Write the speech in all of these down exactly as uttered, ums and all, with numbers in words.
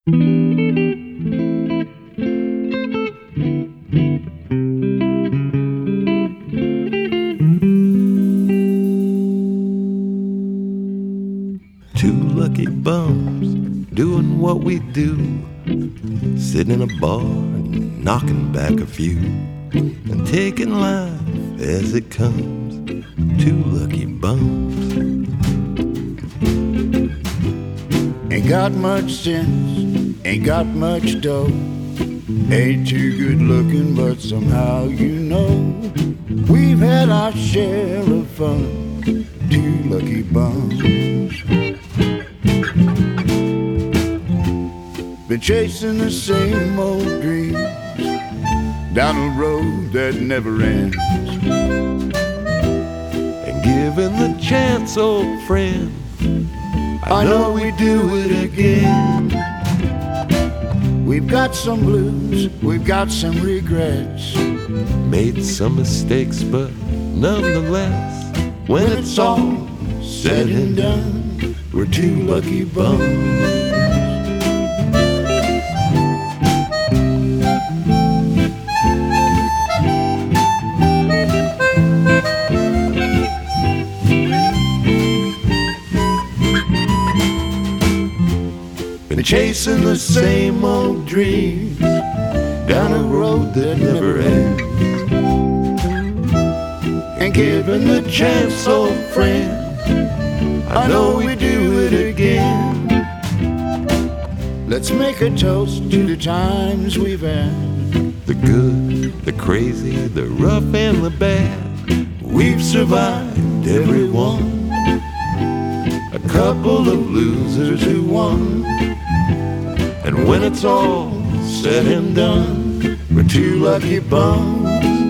Two lucky bums doing what we do, sitting in a bar and knocking back a few, and taking life as it comes. Two lucky bums. Ain't got much sense, ain't got much dough, ain't too good looking, but somehow you know we've had our share of fun. Two lucky bums. Been chasing the same old dreams down a road that never ends, And given the chance, old friend, I know we do it again. We've got some blues, we've got some regrets, Made some mistakes, but nonetheless, when it's all said and done, we're two lucky bums. Been chasing the same old dreams down a road that never ends, and given the chance, old friend, I know we do it again. Let's make a toast to the times we've had, the good, the crazy, the rough and the bad. We've survived every one, a couple of losers who won. And when it's all said and done, we're two lucky bums.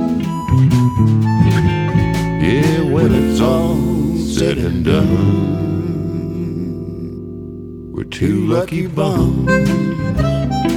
Yeah, when it's all said and done, we're two lucky bums.